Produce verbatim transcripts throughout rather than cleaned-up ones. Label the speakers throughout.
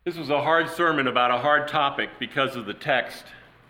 Speaker 1: This was a hard sermon about a hard topic because of the text.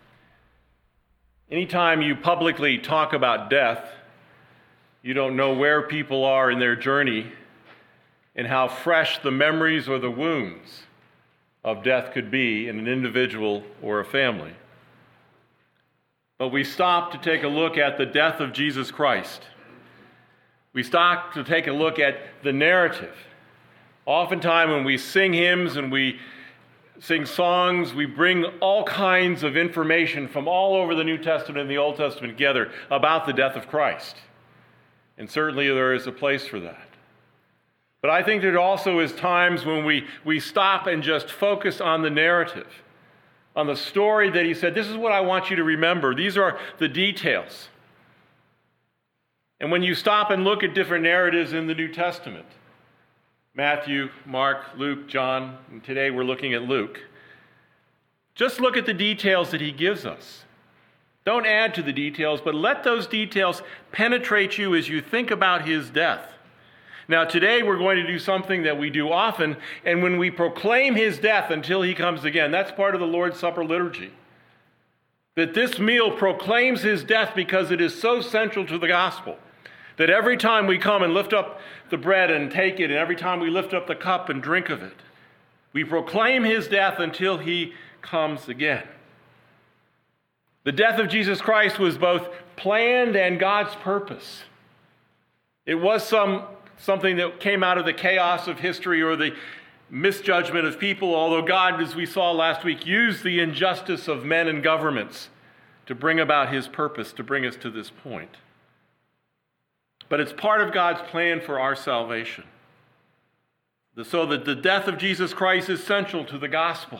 Speaker 1: Anytime you publicly talk about death, you don't know where people are in their journey and how fresh the memories or the wounds of death could be in an individual or a family. But we stop to take a look at the death of Jesus Christ. We stop to take a look at the narrative. Oftentimes when we sing hymns and we sing songs, we bring all kinds of information from all over the New Testament and the Old Testament together about the death of Christ. And certainly there is a place for that. But I think there also is times when we, we stop and just focus on the narrative, on the story that he said, this is what I want you to remember. These are the details. And when you stop and look at different narratives in the New Testament, Matthew, Mark, Luke, John, and today we're looking at Luke, just look at the details that he gives us. Don't add to the details, but let those details penetrate you as you think about his death. Now, today we're going to do something that we do often, and when we proclaim his death until he comes again, that's part of the Lord's Supper liturgy. That this meal proclaims his death because it is so central to the gospel. That every time we come and lift up the bread and take it, and every time we lift up the cup and drink of it, we proclaim his death until he comes again. The death of Jesus Christ was both planned and God's purpose. It was some something that came out of the chaos of history or the misjudgment of people, although God, as we saw last week, used the injustice of men and governments to bring about his purpose, to bring us to this point. But it's part of God's plan for our salvation. So that the death of Jesus Christ is central to the gospel.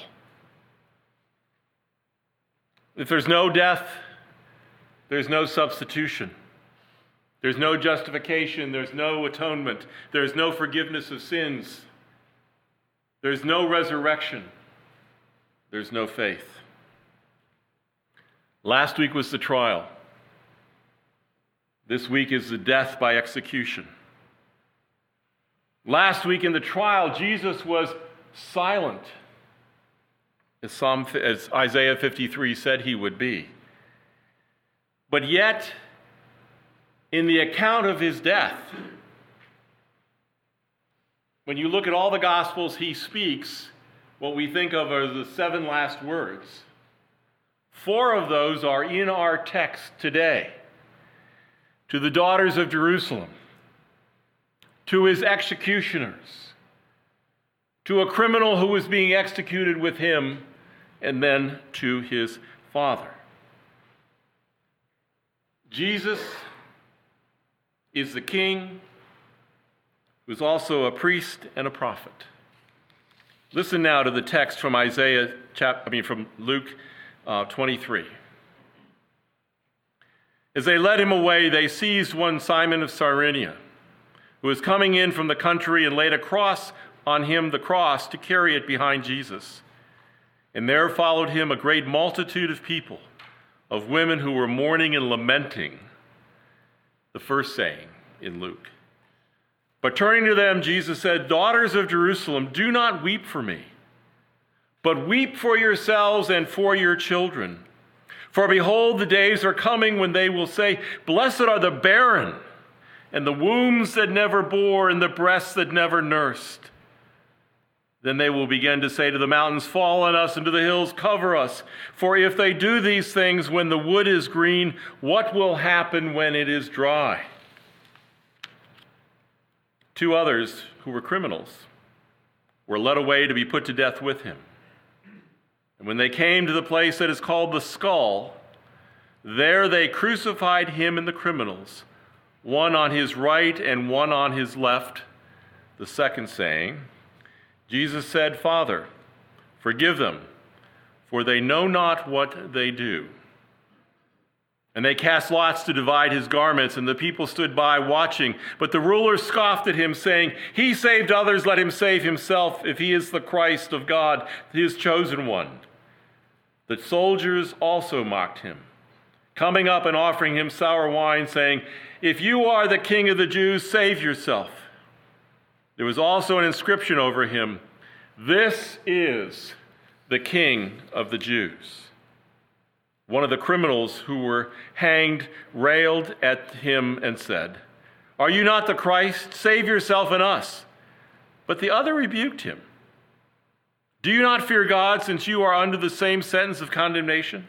Speaker 1: If there's no death, there's no substitution. There's no justification. There's no atonement. There's no forgiveness of sins. There's no resurrection. There's no faith. Last week was the trial. This week is the death by execution. Last week in the trial, Jesus was silent, as, Psalm, as Isaiah fifty-three said he would be. But yet, in the account of his death, when you look at all the Gospels, he speaks what we think of as the seven last words. Four of those are in our text today. To the daughters of Jerusalem, to his executioners, to a criminal who was being executed with him, and then to his Father. Jesus is the King, who is also a priest and a prophet. Listen now to the text from Isaiah, chap- I mean from Luke uh, twenty-three. As they led him away, they seized one Simon of Cyrene, who was coming in from the country, and laid a cross on him, the cross, to carry it behind Jesus. And there followed him a great multitude of people, of women who were mourning and lamenting, the first saying in Luke. But turning to them, Jesus said, "Daughters of Jerusalem, do not weep for me, but weep for yourselves and for your children. For behold, the days are coming when they will say, 'Blessed are the barren, and the wombs that never bore, and the breasts that never nursed.' Then they will begin to say to the mountains, 'Fall on us,' and to the hills, 'Cover us.' For if they do these things when the wood is green, what will happen when it is dry?" Two others who were criminals were led away to be put to death with him. And when they came to the place that is called the Skull, there they crucified him and the criminals, one on his right and one on his left, the second saying, Jesus said, "Father, forgive them, for they know not what they do." And they cast lots to divide his garments, and the people stood by watching. But the rulers scoffed at him, saying, "He saved others, let him save himself, if he is the Christ of God, his chosen one." The soldiers also mocked him, coming up and offering him sour wine, saying, "If you are the King of the Jews, save yourself." There was also an inscription over him, "This is the King of the Jews." One of the criminals who were hanged railed at him and said, "Are you not the Christ? Save yourself and us." But the other rebuked him. "Do you not fear God, since you are under the same sentence of condemnation?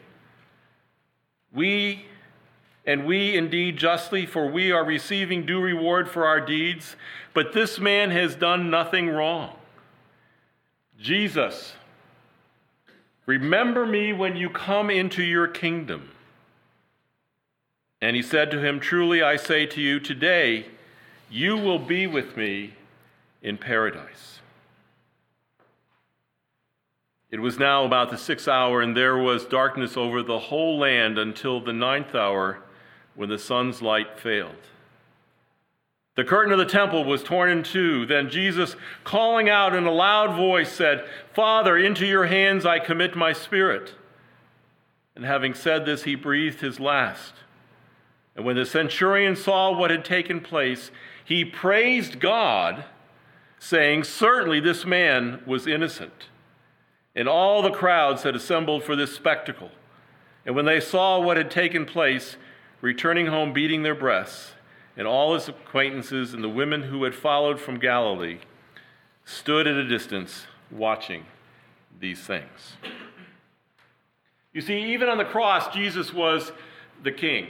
Speaker 1: We, and we indeed justly, for we are receiving due reward for our deeds, but this man has done nothing wrong." Jesus, "Remember me when you come into your kingdom." And he said to him, "Truly I say to you, today you will be with me in paradise." It was now about the sixth hour, and there was darkness over the whole land until the ninth hour, when the sun's light failed. The curtain of the temple was torn in two. Then Jesus, calling out in a loud voice, said, "Father, into your hands I commit my spirit." And having said this, he breathed his last. And when the centurion saw what had taken place, he praised God, saying, "Certainly this man was innocent." And all the crowds had assembled for this spectacle. And when they saw what had taken place, returning home beating their breasts, and all his acquaintances and the women who had followed from Galilee stood at a distance watching these things. You see, even on the cross, Jesus was the king.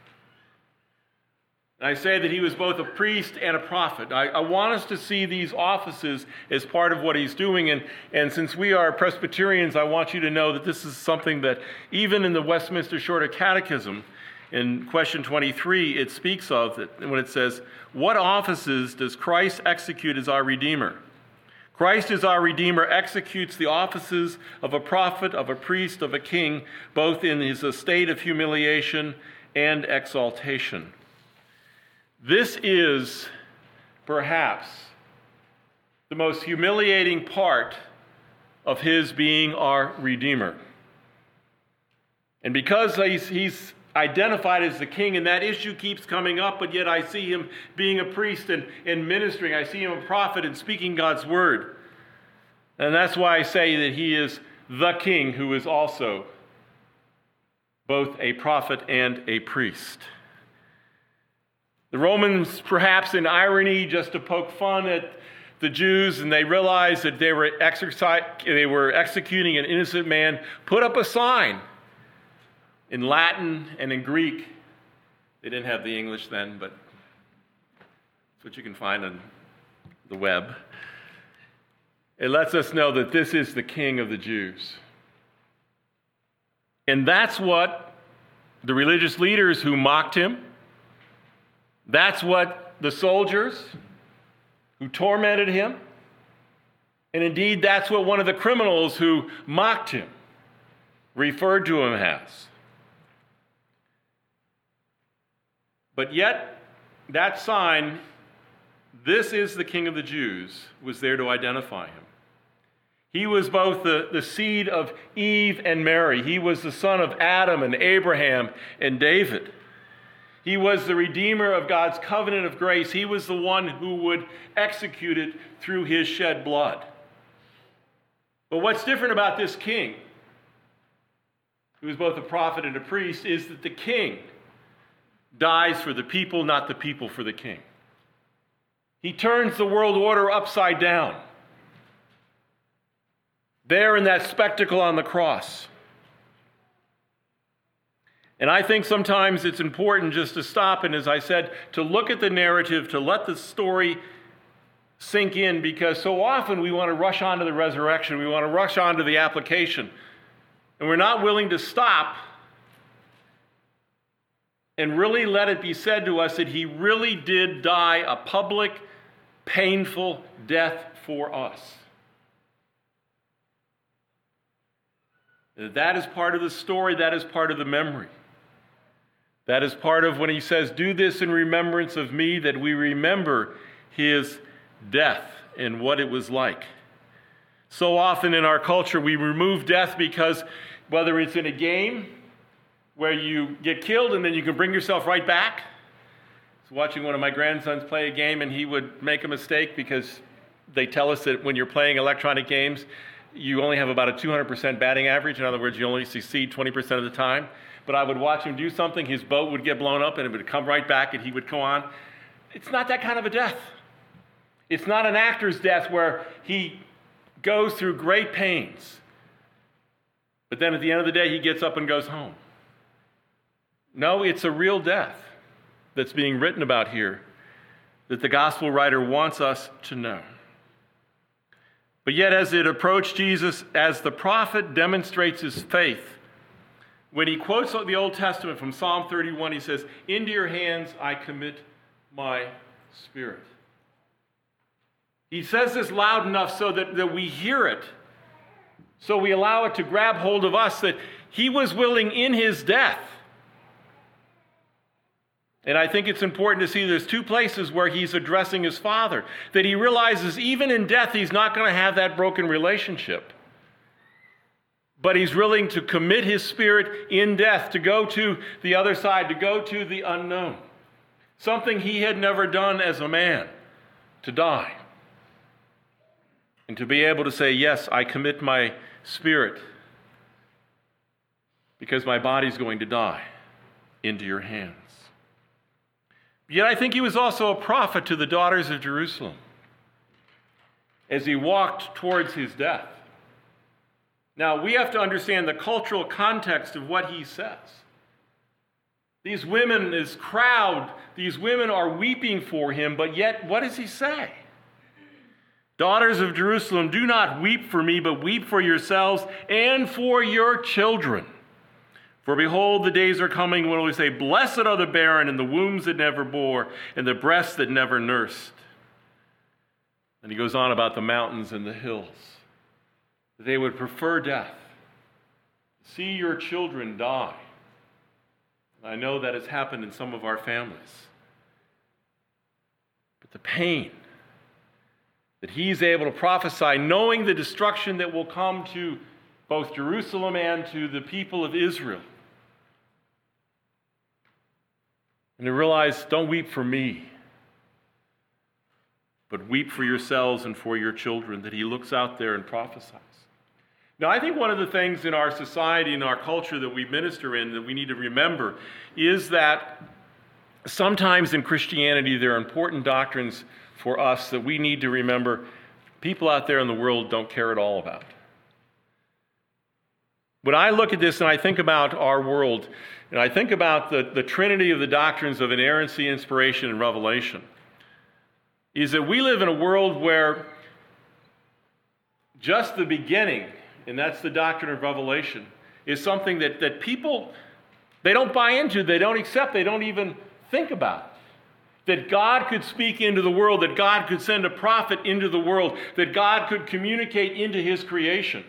Speaker 1: And I say that he was both a priest and a prophet. I, I want us to see these offices as part of what he's doing. And, and since we are Presbyterians, I want you to know that this is something that even in the Westminster Shorter Catechism, in question twenty-three, it speaks of that when it says, "What offices does Christ execute as our Redeemer?" Christ as our Redeemer executes the offices of a prophet, of a priest, of a king, both in his estate of humiliation and exaltation. This is perhaps the most humiliating part of his being our Redeemer. And because he's, he's identified as the king, and that issue keeps coming up, but yet I see him being a priest and, and ministering. I see him a prophet and speaking God's word. And that's why I say that he is the king who is also both a prophet and a priest. The Romans, perhaps in irony, just to poke fun at the Jews, and they realized that they were, exercise, they were executing an innocent man, put up a sign in Latin and in Greek. They didn't have the English then, but it's what you can find on the web. It lets us know that this is the King of the Jews. And that's what the religious leaders who mocked him, that's what the soldiers who tormented him, and indeed that's what one of the criminals who mocked him referred to him as. But yet, that sign, "This is the King of the Jews," was there to identify him. He was both the, the seed of Eve and Mary. He was the son of Adam and Abraham and David. He was the Redeemer of God's covenant of grace. He was the one who would execute it through his shed blood. But what's different about this king, who is both a prophet and a priest, is that the king dies for the people, not the people for the king. He turns the world order upside down. There in that spectacle on the cross. And I think sometimes it's important just to stop and, as I said, to look at the narrative, to let the story sink in, because so often we want to rush onto the resurrection, we want to rush onto the application, and we're not willing to stop and really let it be said to us that he really did die a public, painful death for us. That is part of the story, that is part of the memory. That is part of when he says, "Do this in remembrance of me," that we remember his death and what it was like. So often in our culture, we remove death because whether it's in a game where you get killed and then you can bring yourself right back. I was watching one of my grandsons play a game, and he would make a mistake because they tell us that when you're playing electronic games, you only have about a two hundred percent batting average. In other words, you only succeed twenty percent of the time. But I would watch him do something, his boat would get blown up, and it would come right back, and he would go on. It's not that kind of a death. It's not an actor's death where he goes through great pains, but then at the end of the day, he gets up and goes home. No, it's a real death that's being written about here that the gospel writer wants us to know. But yet, as it approached Jesus, as the prophet demonstrates his faith, when he quotes the Old Testament from Psalm thirty-one, he says, "Into your hands I commit my spirit." He says this loud enough so that, that we hear it, so we allow it to grab hold of us, that he was willing in his death. And I think it's important to see there's two places where he's addressing his Father, that he realizes even in death he's not going to have that broken relationship. But he's willing to commit his spirit in death, to go to the other side, to go to the unknown. Something he had never done as a man, to die. And to be able to say, yes, I commit my spirit because my body's going to die into your hands. Yet I think he was also a prophet to the daughters of Jerusalem as he walked towards his death. Now, we have to understand the cultural context of what he says. These women, this crowd, these women are weeping for him, but yet what does he say? Daughters of Jerusalem, do not weep for me, but weep for yourselves and for your children. For behold, the days are coming when we say, blessed are the barren and the wombs that never bore and the breasts that never nursed. And he goes on about the mountains and the hills. They would prefer death. See your children die. I know that has happened in some of our families. But the pain that he's able to prophesy, knowing the destruction that will come to both Jerusalem and to the people of Israel. And to realize, don't weep for me, but weep for yourselves and for your children, that he looks out there and prophesies. Now, I think one of the things in our society, in our culture that we minister in, that we need to remember is that sometimes in Christianity there are important doctrines for us that we need to remember people out there in the world don't care at all about. When I look at this and I think about our world, and I think about the, the trinity of the doctrines of inerrancy, inspiration, and revelation, is that we live in a world where just the beginning, and that's the doctrine of revelation, is something that, that people, they don't buy into, they don't accept, they don't even think about. That God could speak into the world, that God could send a prophet into the world, that God could communicate into his creation.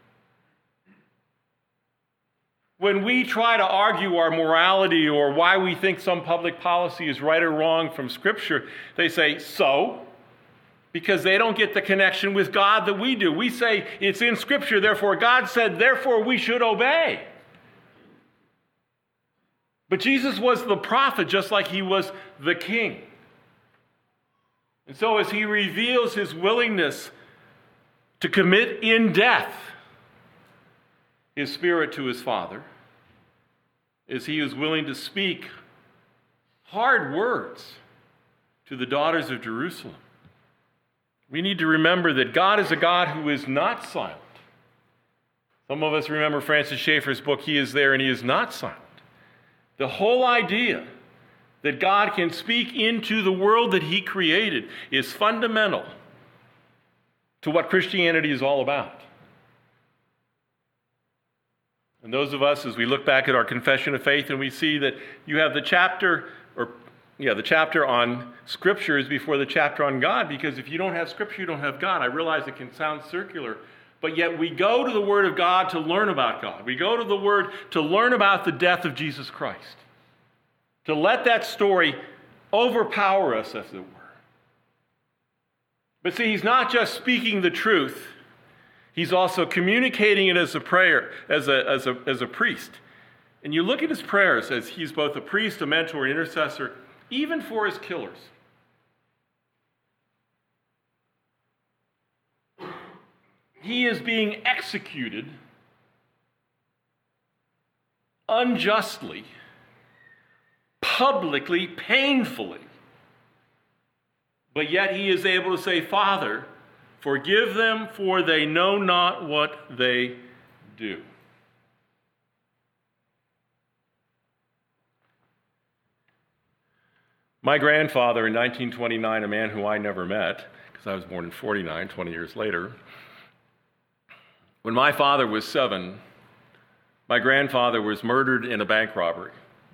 Speaker 1: When we try to argue our morality or why we think some public policy is right or wrong from Scripture, they say, so? Because they don't get the connection with God that we do. We say it's in Scripture, therefore God said, therefore we should obey. But Jesus was the prophet just like he was the king. And so as he reveals his willingness to commit in death his spirit to his Father, as he is willing to speak hard words to the daughters of Jerusalem, we need to remember that God is a God who is not silent. Some of us remember Francis Schaeffer's book, He Is There and He Is Not Silent. The whole idea that God can speak into the world that he created is fundamental to what Christianity is all about. And those of us, as we look back at our confession of faith and we see that you have the chapter, or yeah, the chapter on Scripture is before the chapter on God, because if you don't have Scripture, you don't have God. I realize it can sound circular, but yet we go to the Word of God to learn about God. We go to the Word to learn about the death of Jesus Christ, to let that story overpower us, as it were. But see, he's not just speaking the truth. He's also communicating it as a prayer, as a, as a, as a priest. And you look at his prayers as he's both a priest, a mentor, an intercessor, even for his killers. he is being executed unjustly, publicly, painfully. But yet he is able to say, Father, forgive them, for they know not what they do. My grandfather in nineteen twenty-nine, a man who I never met, because I was born in forty-nine, twenty years later, when my father was seven, my grandfather was murdered in a bank robbery.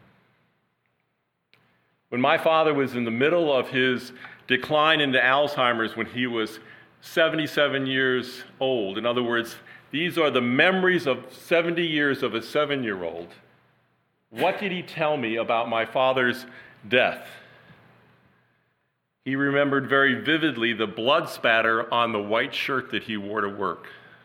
Speaker 1: When my father was in the middle of his decline into Alzheimer's when he was seventy-seven years old, in other words, these are the memories of seventy years of a seven-year-old, what did he tell me about my father's death? He remembered very vividly the blood spatter on the white shirt that he wore to work.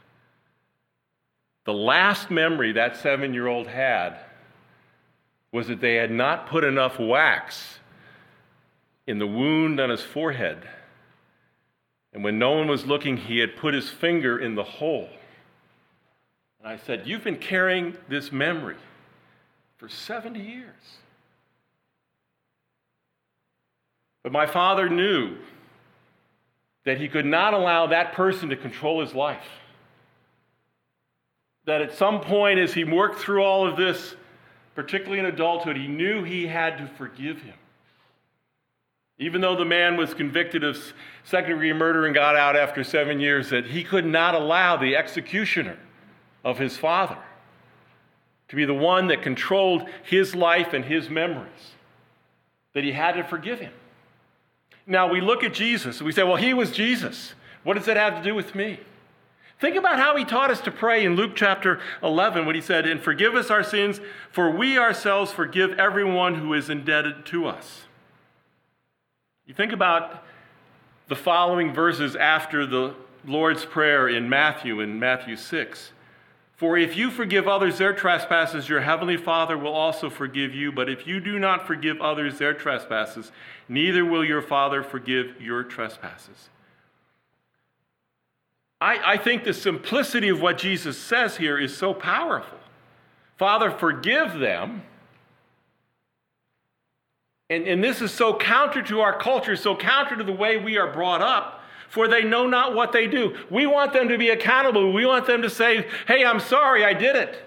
Speaker 1: The last memory that seven-year-old had was that they had not put enough wax in the wound on his forehead. And when no one was looking, he had put his finger in the hole. And I said, you've been carrying this memory for seventy years. But my father knew that he could not allow that person to control his life. That at some point, as he worked through all of this, particularly in adulthood, he knew he had to forgive him. Even though the man was convicted of second-degree murder and got out after seven years, that he could not allow the executioner of his father to be the one that controlled his life and his memories, that he had to forgive him. Now, we look at Jesus and we say, well, he was Jesus. What does that have to do with me? Think about how he taught us to pray in Luke chapter eleven when he said, and forgive us our sins, for we ourselves forgive everyone who is indebted to us. You think about the following verses after the Lord's Prayer in Matthew, in Matthew six. For if you forgive others their trespasses, your heavenly Father will also forgive you. But if you do not forgive others their trespasses, neither will your Father forgive your trespasses. I, I think the simplicity of what Jesus says here is so powerful. Father, forgive them. And, and this is so counter to our culture, so counter to the way we are brought up, for they know not what they do. We want them to be accountable. We want them to say, hey, I'm sorry, I did it.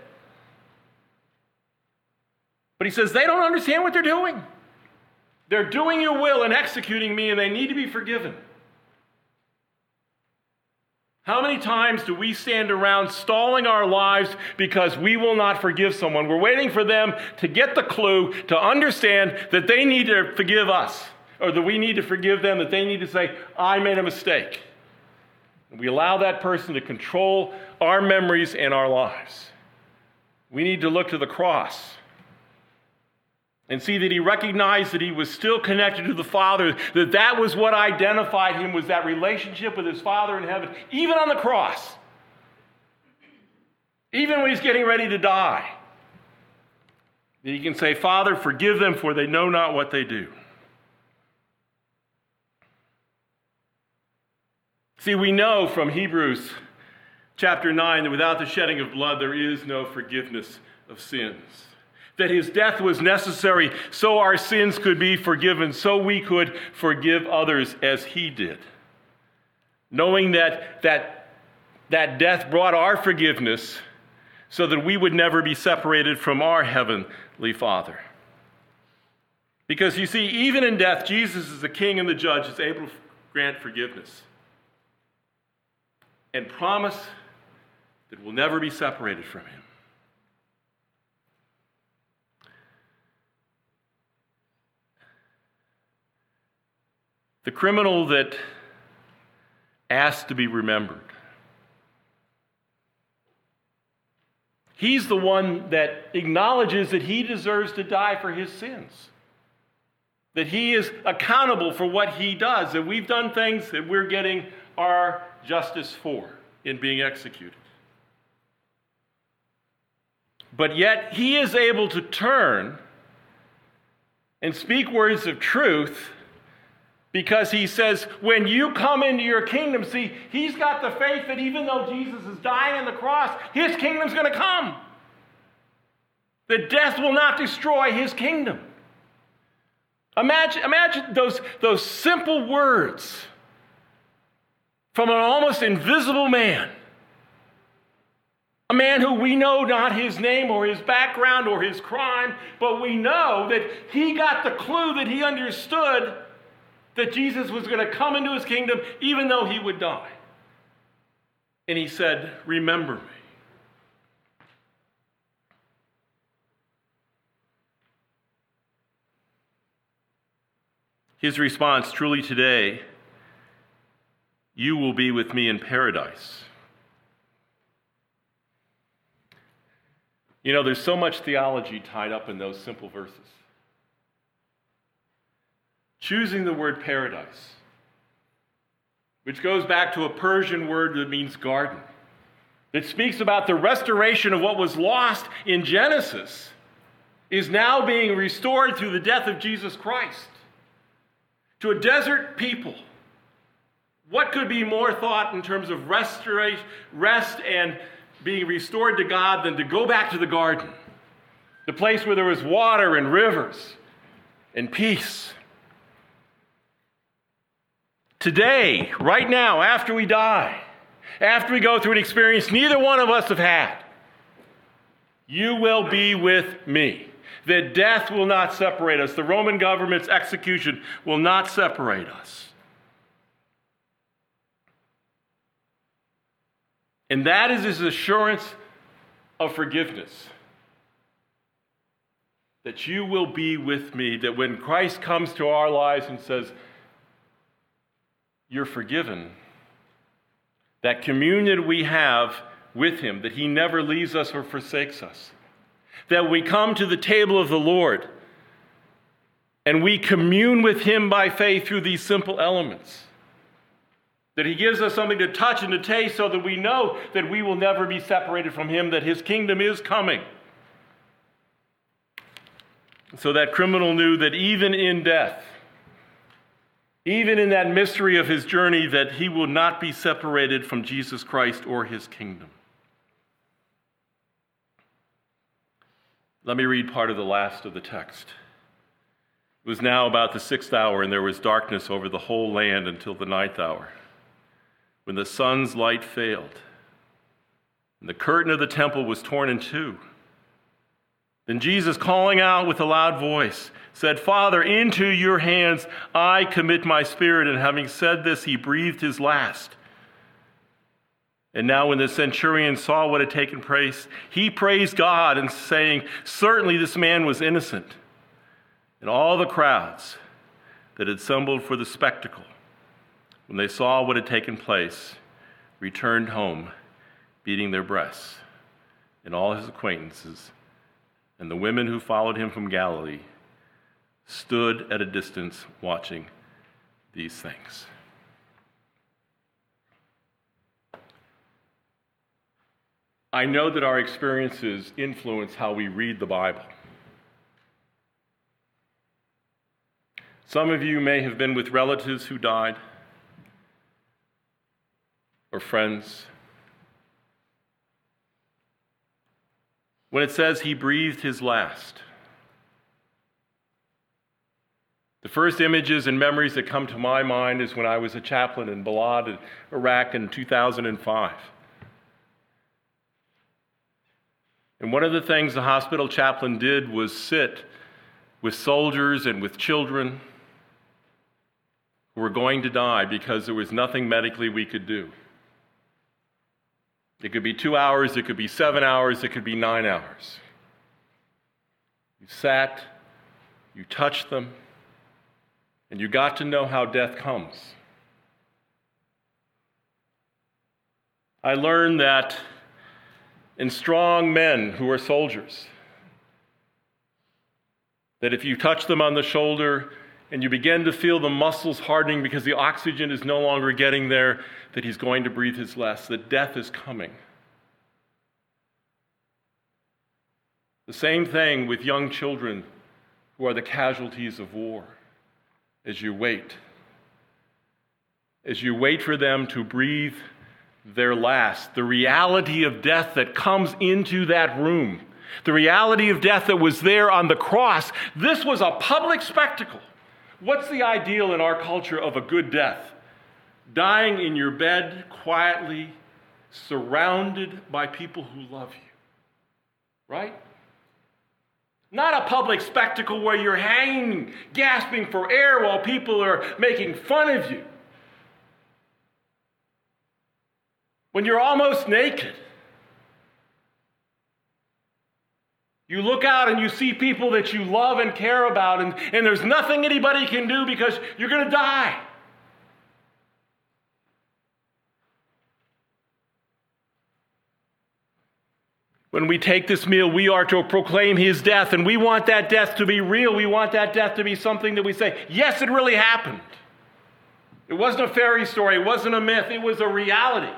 Speaker 1: But he says they don't understand what they're doing. They're doing your will and executing me, and they need to be forgiven. How many times do we stand around stalling our lives because we will not forgive someone? We're waiting for them to get the clue, to understand that they need to forgive us, or that we need to forgive them, that they need to say, I made a mistake. And we allow that person to control our memories and our lives. We need to look to the cross and see that he recognized that he was still connected to the Father, that that was what identified him, was that relationship with his Father in heaven, even on the cross. Even when he's getting ready to die. That he can say, Father, forgive them, for they know not what they do. See, we know from Hebrews chapter nine that without the shedding of blood, there is no forgiveness of sins. That his death was necessary so our sins could be forgiven, so we could forgive others as he did. Knowing that that, that death brought our forgiveness so that we would never be separated from our heavenly Father. Because you see, even in death, Jesus is the king and the judge, is able to grant forgiveness and promise that we'll never be separated from him. The criminal that asked to be remembered, he's the one that acknowledges that he deserves to die for his sins. That he is accountable for what he does, that we've done things that we're getting our justice for in being executed. But yet he is able to turn and speak words of truth, Because he says, when you come into your kingdom, see, he's got the faith that even though Jesus is dying on the cross, his kingdom's going to come. That death will not destroy his kingdom. Imagine, imagine those, those simple words from an almost invisible man. A man who we know not his name or his background or his crime, but we know that he got the clue, that he understood that Jesus was going to come into his kingdom even though he would die. And he said, remember me. His response, truly today, you will be with me in paradise. You know, there's so much theology tied up in those simple verses. Choosing the word paradise, which goes back to a Persian word that means garden. It speaks about the restoration of what was lost in Genesis is now being restored through the death of Jesus Christ. To a desert people, what could be more thought in terms of restoration, rest and being restored to God than to go back to the garden, the place where there was water and rivers and peace? Today, right now, after we die, after we go through an experience neither one of us have had, you will be with me. That death will not separate us. The Roman government's execution will not separate us. And that is his assurance of forgiveness. That you will be with me. That when Christ comes to our lives and says, you're forgiven, that communion we have with him, that he never leaves us or forsakes us. That we come to the table of the Lord and we commune with him by faith through these simple elements. That he gives us something to touch and to taste so that we know that we will never be separated from him, that his kingdom is coming. So that criminal knew that even in death, even in that mystery of his journey, that he will not be separated from Jesus Christ or his kingdom. Let me read part of the last of the text. It was now about the sixth hour, and there was darkness over the whole land until the ninth hour, when the sun's light failed, and the curtain of the temple was torn in two. Then Jesus, calling out with a loud voice, said, Father, into your hands I commit my spirit. And having said this, he breathed his last. And now when the centurion saw what had taken place, he praised God and saying, certainly this man was innocent. And all the crowds that had assembled for the spectacle, when they saw what had taken place, returned home, beating their breasts. And all his acquaintances and the women who followed him from Galilee stood at a distance watching these things. I know that our experiences influence how we read the Bible. Some of you may have been with relatives who died, or friends. When it says he breathed his last, the first images and memories that come to my mind is when I was a chaplain in Balad, Iraq in two thousand five. And one of the things the hospital chaplain did was sit with soldiers and with children who were going to die because there was nothing medically we could do. It could be two hours, it could be seven hours, it could be nine hours. You sat, you touched them, and you got to know how death comes. I learned that in strong men who are soldiers, that if you touch them on the shoulder and you begin to feel the muscles hardening because the oxygen is no longer getting there, that he's going to breathe his last, that death is coming. The same thing with young children who are the casualties of war as you wait. as you wait for them to breathe their last, the reality of death that comes into that room, the reality of death that was there on the cross. This was a public spectacle. What's the ideal in our culture of a good death? Dying in your bed quietly, surrounded by people who love you. Right? Not a public spectacle where you're hanging, gasping for air while people are making fun of you. When you're almost naked. You look out and you see people that you love and care about, and, and there's nothing anybody can do because you're going to die. When we take this meal, we are to proclaim his death, and we want that death to be real. We want that death to be something that we say, yes, it really happened. It wasn't a fairy story. It wasn't a myth. It was a reality.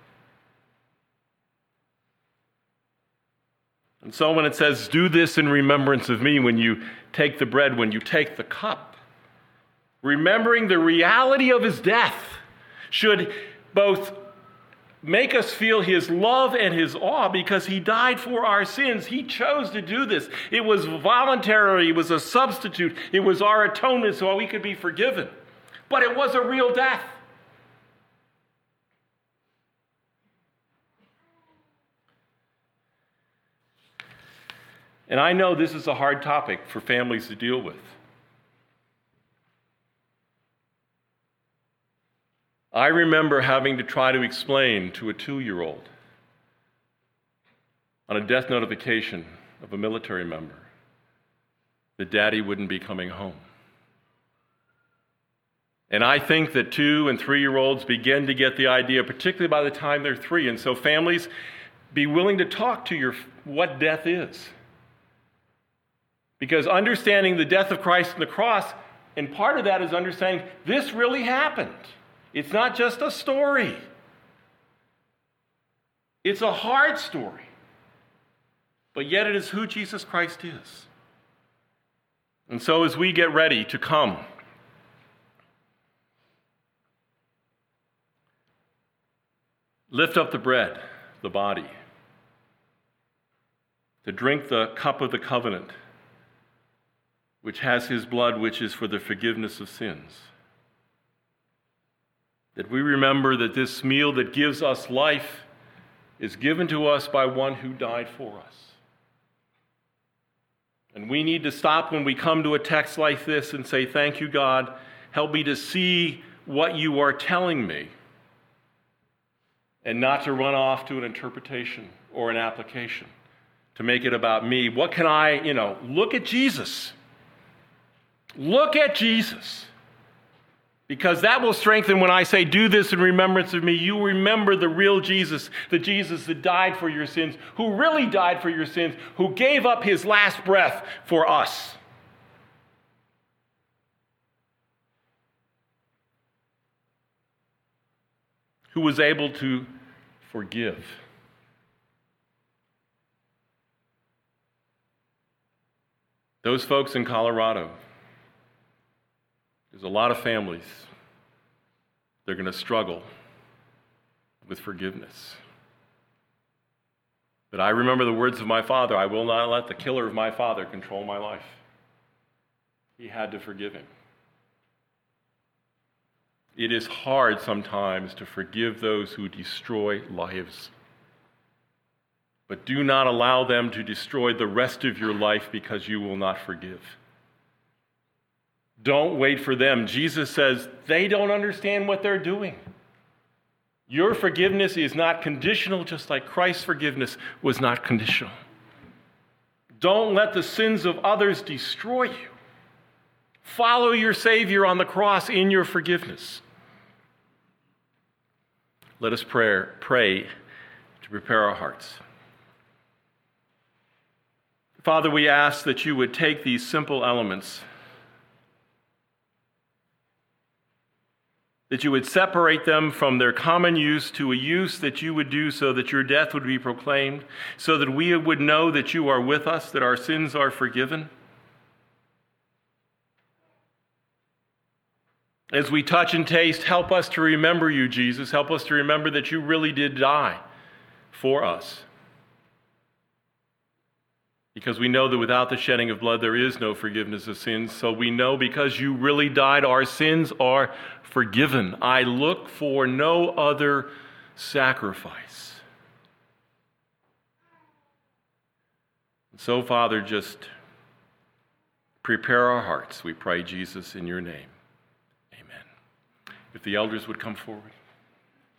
Speaker 1: And so when it says, do this in remembrance of me, when you take the bread, when you take the cup, remembering the reality of his death should both make us feel his love and his awe, because he died for our sins. He chose to do this. It was voluntary. It was a substitute. It was our atonement so we could be forgiven. But it was a real death. And I know this is a hard topic for families to deal with. I remember having to try to explain to a two-year-old on a death notification of a military member that Daddy wouldn't be coming home. And I think that two- and three-year-olds begin to get the idea, particularly by the time they're three. And so families, be willing to talk to your what death is. Because understanding the death of Christ on the cross, and part of that is understanding this really happened. It's not just a story. It's a hard story. But yet it is who Jesus Christ is. And so as we get ready to come, lift up the bread, the body, to drink the cup of the covenant, which has his blood, which is for the forgiveness of sins. That we remember that this meal that gives us life is given to us by one who died for us. And we need to stop when we come to a text like this and say, thank you, God. Help me to see what you are telling me, and not to run off to an interpretation or an application to make it about me. What can I, you know, look at Jesus. Look at Jesus. Because that will strengthen when I say, do this in remembrance of me. You remember the real Jesus, the Jesus that died for your sins, who really died for your sins, who gave up his last breath for us. Who was able to forgive. Those folks in Colorado, there's a lot of families, they're going to struggle with forgiveness. But I remember the words of my father, I will not let the killer of my father control my life. He had to forgive him. It is hard sometimes to forgive those who destroy lives. But do not allow them to destroy the rest of your life because you will not forgive. Don't wait for them. Jesus says they don't understand what they're doing. Your forgiveness is not conditional, just like Christ's forgiveness was not conditional. Don't let the sins of others destroy you. Follow your Savior on the cross in your forgiveness. Let us pray, pray to prepare our hearts. Father, we ask that you would take these simple elements, that you would separate them from their common use to a use that you would do so that your death would be proclaimed, so that we would know that you are with us, that our sins are forgiven. As we touch and taste, help us to remember you, Jesus. Help us to remember that you really did die for us. Because we know that without the shedding of blood, there is no forgiveness of sins. So we know because you really died, our sins are forgiven. I look for no other sacrifice. So, Father, just prepare our hearts, we pray, Jesus, in your name. Amen. If the elders would come forward.